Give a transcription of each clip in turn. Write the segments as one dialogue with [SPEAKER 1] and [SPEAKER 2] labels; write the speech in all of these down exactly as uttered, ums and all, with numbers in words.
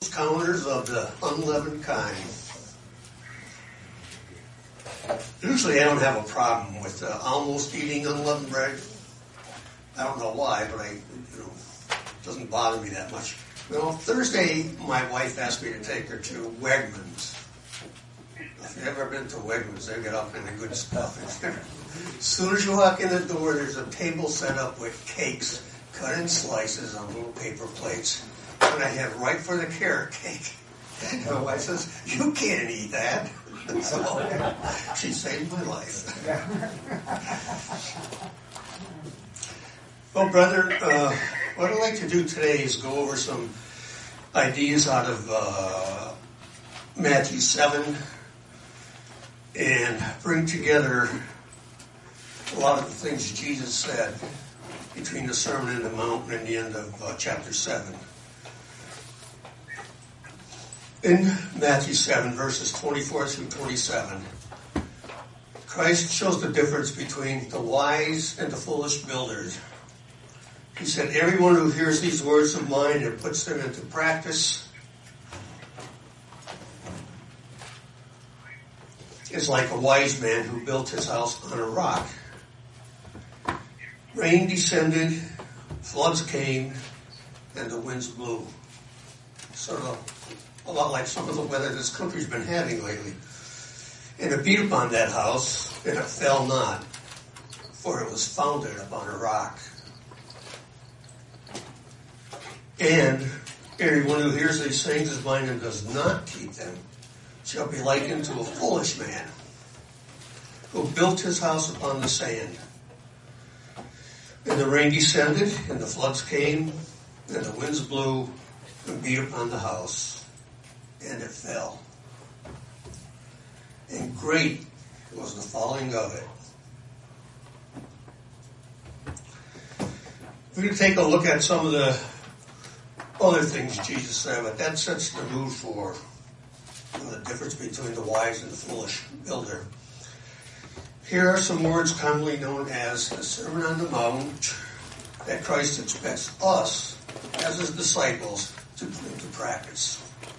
[SPEAKER 1] Counters of the unleavened kind. Usually I don't have a problem with uh, almost eating unleavened bread. I don't know why, but I, you know, it doesn't bother me that much. Well, Thursday, my wife asked me to take her to Wegmans. If you've ever been to Wegmans, they've got all kind of good stuff in there. As soon as you walk in the door, there's a table set up with cakes cut in slices on little paper plates. And I have right for the carrot cake. And my wife says, "You can't eat that." So she saved my life. Well, brother, uh, what I'd like to do today is go over some ideas out of uh, Matthew seven and bring together a lot of the things Jesus said between the Sermon on the Mount and the end of uh, chapter seven. In Matthew seven, verses twenty-four through twenty-seven, Christ shows the difference between the wise and the foolish builders. He said, "Everyone who hears these words of mine and puts them into practice is like a wise man who built his house on a rock. Rain descended, floods came, and the winds blew." Sort of a lot like some of the weather this country's been having lately. "And it beat upon that house, and it fell not, for it was founded upon a rock. And everyone who hears these things is mine and does not keep them shall be likened to a foolish man who built his house upon the sand. And the rain descended, and the floods came, and the winds blew and beat upon the house, and it fell. And great was the falling of it." We're going to take a look at some of the other things Jesus said, but that sets the mood for you know, the difference between the wise and the foolish builder. Here are some words commonly known as the Sermon on the Mount that Christ expects us, as his disciples, to put into practice.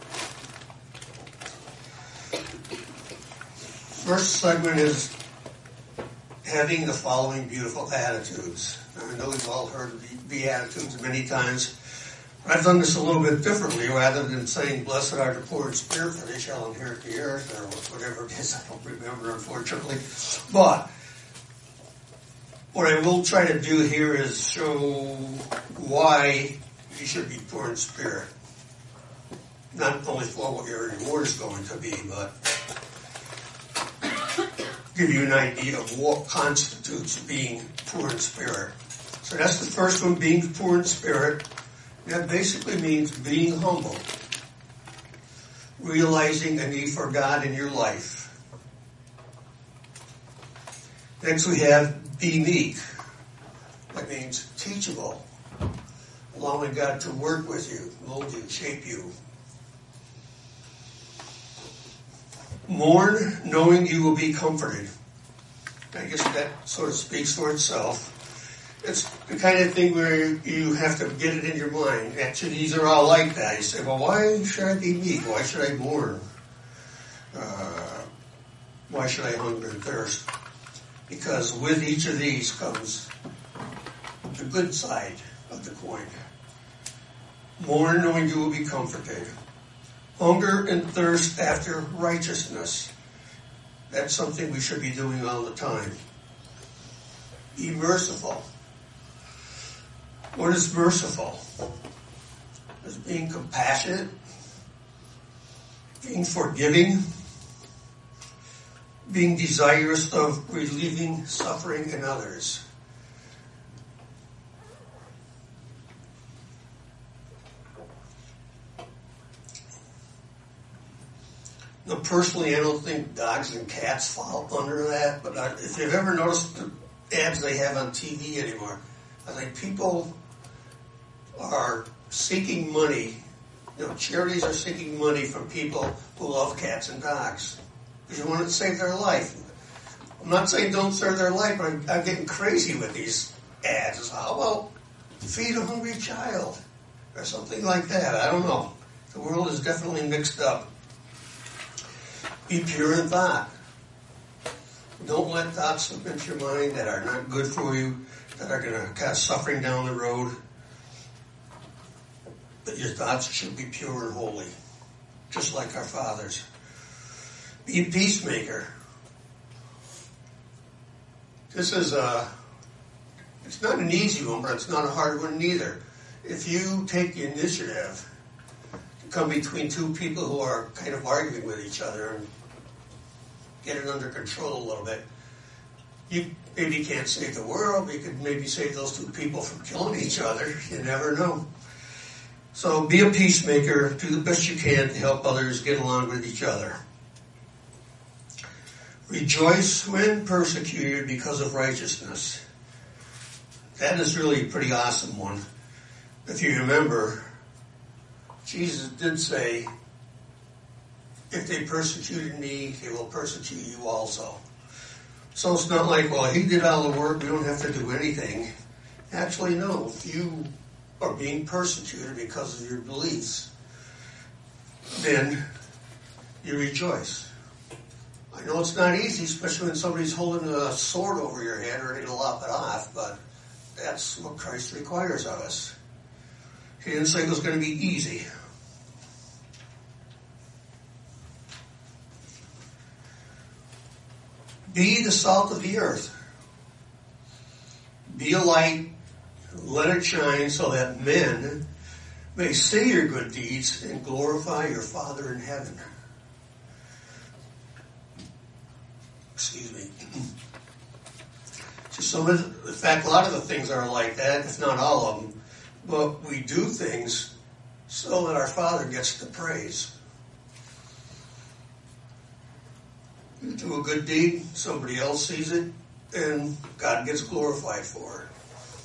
[SPEAKER 1] First segment is having the following beautiful attitudes. Now, I know we've all heard the Beatitudes many times, but I've done this a little bit differently. Rather than saying, "Blessed are the poor in spirit, for they shall inherit the earth," or whatever it is, I don't remember, unfortunately. But what I will try to do here is show why you should be poor in spirit. Not only for what your reward is going to be, but give you an idea of what constitutes being poor in spirit. So that's the first one, being poor in spirit. That basically means being humble, realizing a need for God in your life. Next we have be meek. That means teachable, allowing God to work with you, mold you, shape you. Mourn, knowing you will be comforted. I guess that sort of speaks for itself. It's the kind of thing where you have to get it in your mind. Actually, these are all like that. You say, "Well, why should I be meek? Why should I mourn? Uh, why should I hunger and thirst?" Because with each of these comes the good side of the coin. Mourn, knowing you will be comforted. Hunger and thirst after righteousness. That's something we should be doing all the time. Be merciful. What is merciful? It's being compassionate, being forgiving, being desirous of relieving suffering in others. Now, personally, I don't think dogs and cats fall under that, but I, if you've ever noticed the ads they have on T V anymore, I think people are seeking money, you know, charities are seeking money from people who love cats and dogs because you want to save their life. I'm not saying don't save their life, but I'm, I'm getting crazy with these ads. How about feed a hungry child or something like that? I don't know. The world is definitely mixed up. Be pure in thought. Don't let thoughts slip into your mind that are not good for you, that are going to cause suffering down the road. But your thoughts should be pure and holy, just like our Father's. Be a peacemaker. This is a, it's not an easy one, but it's not a hard one neither. If you take the initiative to come between two people who are kind of arguing with each other and get it under control a little bit, you maybe can't save the world, but you could maybe save those two people from killing each other. You never know. So be a peacemaker. Do the best you can to help others get along with each other. Rejoice when persecuted because of righteousness. That is really a pretty awesome one. If you remember, Jesus did say, if they persecuted me, they will persecute you also. So it's not like, well, he did all the work, we don't have to do anything. Actually, no. If you are being persecuted because of your beliefs, then you rejoice. I know it's not easy, especially when somebody's holding a sword over your head ready to lop it off, but that's what Christ requires of us. He didn't say it was going to be easy. Be the salt of the earth. Be a light, let it shine so that men may see your good deeds and glorify your Father in heaven. Excuse me. Just some of the, in fact, a lot of the things are like that, if not all of them. But we do things so that our Father gets the praise. You do a good deed, somebody else sees it, and God gets glorified for it.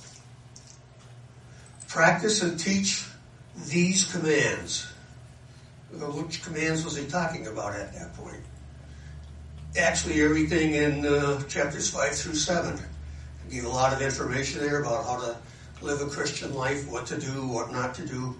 [SPEAKER 1] Practice and teach these commands. Which commands was he talking about at that point? Actually, everything in uh, chapters five through seven. He gave a lot of information there about how to live a Christian life, what to do, what not to do.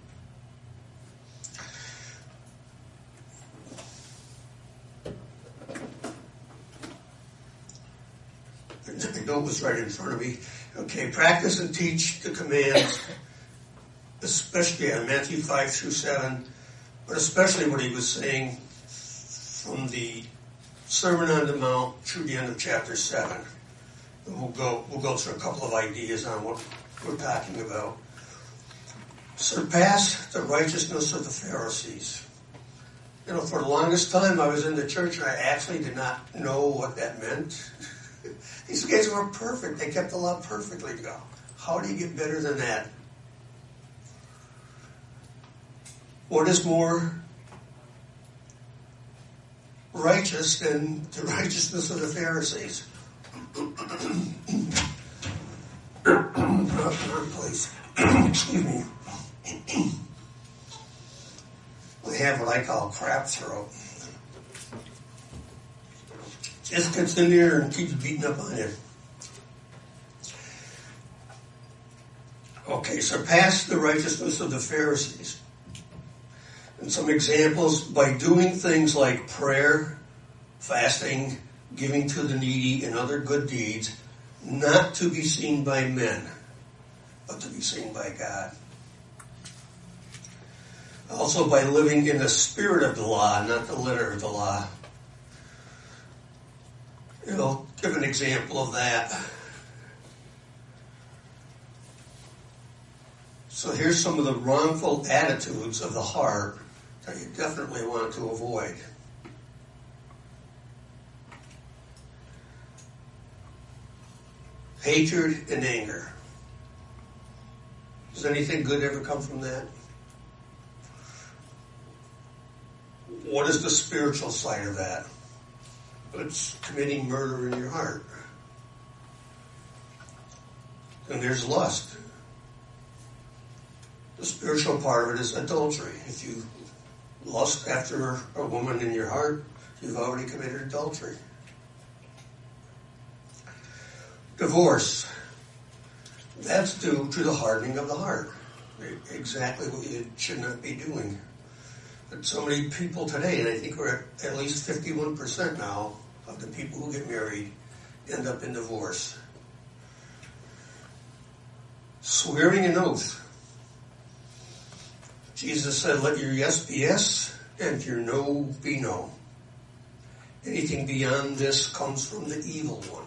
[SPEAKER 1] The note was right in front of me. Okay, practice and teach the commands, especially on Matthew five through seven, but especially what he was saying from the Sermon on the Mount through the end of chapter seven. And we'll go we'll go through a couple of ideas on what we're talking about. Surpass the righteousness of the Pharisees. You know, for the longest time I was in the church and I actually did not know what that meant. These guys were perfect. They kept the law perfectly. Go, how do you get better than that? What is more righteous than the righteousness of the Pharisees? Please. Excuse me. We have what I call crap throat. Just gets in there and keeps beating up on you. Okay, surpass the righteousness of the Pharisees. And some examples, by doing things like prayer, fasting, giving to the needy, and other good deeds, not to be seen by men, but to be seen by God. Also by living in the spirit of the law, not the letter of the law. You know, give an example of that. So here's some of the wrongful attitudes of the heart that you definitely want to avoid. Hatred and anger. Does anything good ever come from that? What is the spiritual side of that? It's committing murder in your heart. And there's lust. The spiritual part of it is adultery. If you lust after a woman in your heart, you've already committed adultery. Divorce. That's due to the hardening of the heart. Exactly what you should not be doing. But so many people today, and I think we're at at least fifty-one percent now of the people who get married end up in divorce. Swearing an oath. Jesus said, let your yes be yes, and your no be no. Anything beyond this comes from the evil one.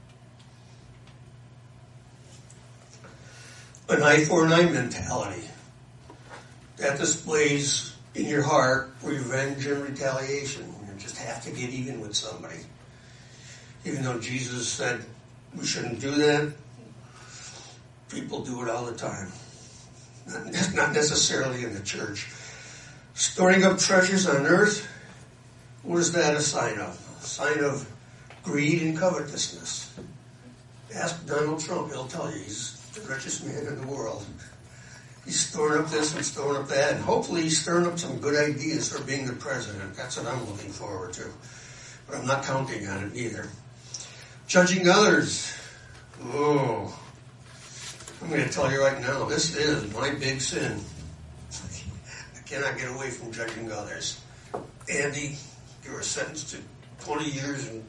[SPEAKER 1] An eye for an eye mentality. That displays in your heart revenge and retaliation. You just have to get even with somebody. Even though Jesus said we shouldn't do that, people do it all the time. Not, not necessarily in the church. Storing up treasures on earth, what is that a sign of? A sign of greed and covetousness. Ask Donald Trump, he'll tell you he's the richest man in the world. He's storing up this and storing up that, and hopefully he's stirring up some good ideas for being the president. That's what I'm looking forward to. But I'm not counting on it either. Judging others. Oh, I'm going to tell you right now, this is my big sin. I cannot get away from judging others. Andy, you were sentenced to twenty years. And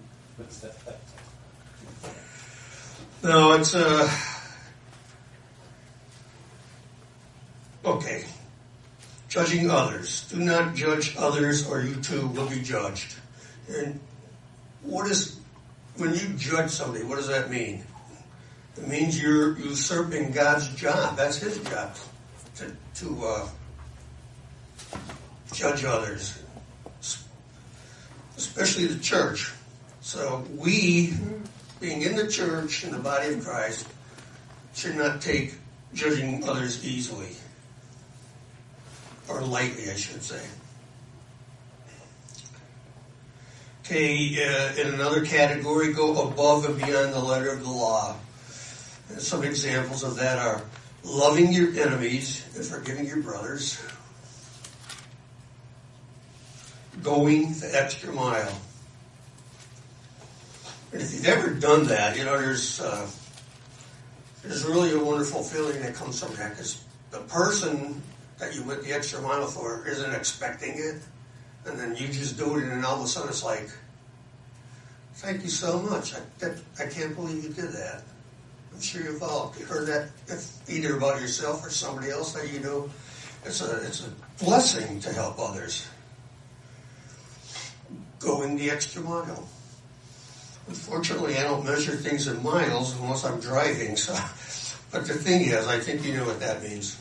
[SPEAKER 1] no, it's uh. Okay. Judging others. Do not judge others, or you too will be judged. And what is when you judge somebody? What does that mean? It means you're usurping God's job. That's His job to to uh, judge others, especially the church. So we, being in the church, in the body of Christ, should not take judging others easily, or lightly, I should say. Okay, uh, in another category, go above and beyond the letter of the law. And some examples of that are loving your enemies and forgiving your brothers, going the extra mile. And if you've ever done that, you know, there's uh, there's really a wonderful feeling that comes from that, because the person that you went the extra mile for isn't expecting it, and then you just do it, and then all of a sudden it's like, thank you so much. I, that, I can't believe you did that. I'm sure you've all heard that, if either about yourself or somebody else that you know. It's a it's a blessing to help others. Going the extra mile. Unfortunately, I don't measure things in miles unless I'm driving. So, but the thing is, I think you know what that means.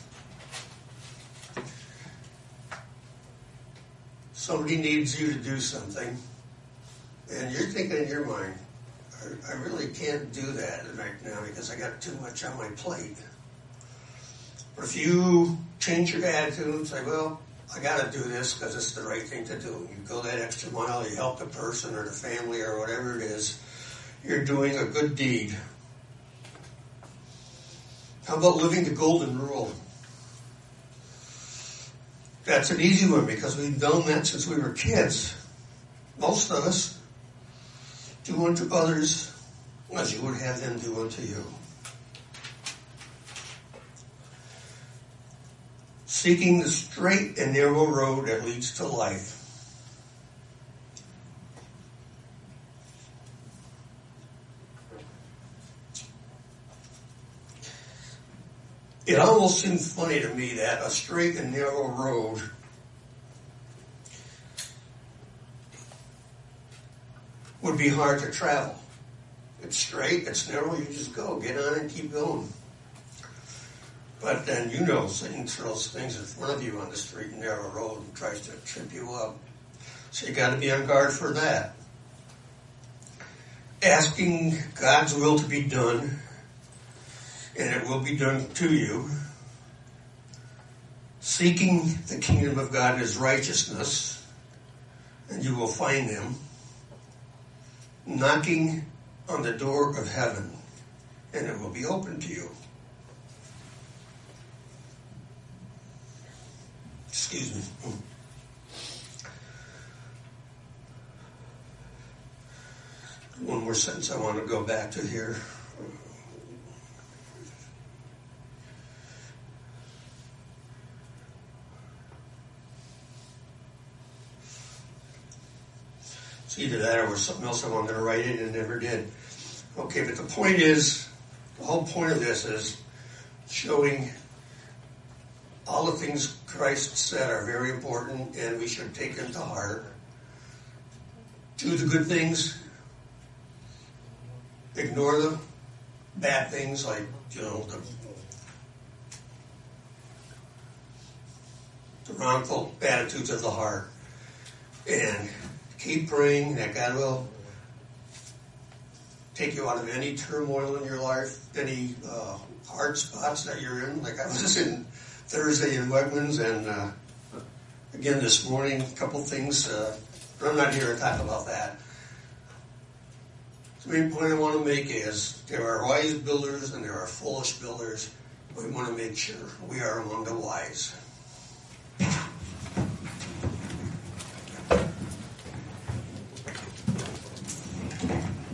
[SPEAKER 1] Somebody needs you to do something, and you're thinking in your mind, I, I really can't do that right now because I got too much on my plate. But if you change your attitude and say, well, I got to do this because it's the right thing to do. You go that extra mile, you help the person or the family or whatever it is, you're doing a good deed. How about living the golden rule? That's an easy one because we've done that since we were kids. Most of us. Do unto others as you would have them do unto you. Seeking the straight and narrow road that leads to life. It almost seems funny to me that a straight and narrow road would be hard to travel. It's straight, it's narrow, you just go, get on and keep going. But then you know Satan throws things in front of you on the straight and narrow road and tries to trip you up. So you got to be on guard for that. Asking God's will to be done, and it will be done to you. Seeking the kingdom of God and His righteousness, and you will find Him. Knocking on the door of heaven, and it will be open to you. Excuse me. One more sentence I want to go back to here. It's either that or was something else I wanted to write in and never did. Okay, but the point is, the whole point of this is showing all the things Christ said are very important and we should take them to heart. Do the good things. Ignore the bad things like, you know, the, the wrongful attitudes of the heart. And keep praying that God will take you out of any turmoil in your life, any uh, hard spots that you're in. Like I was in Thursday in Wegmans, and uh, again this morning, a couple things. Uh, but I'm not here to talk about that. The main point I want to make is there are wise builders and there are foolish builders. We want to make sure we are among the wise.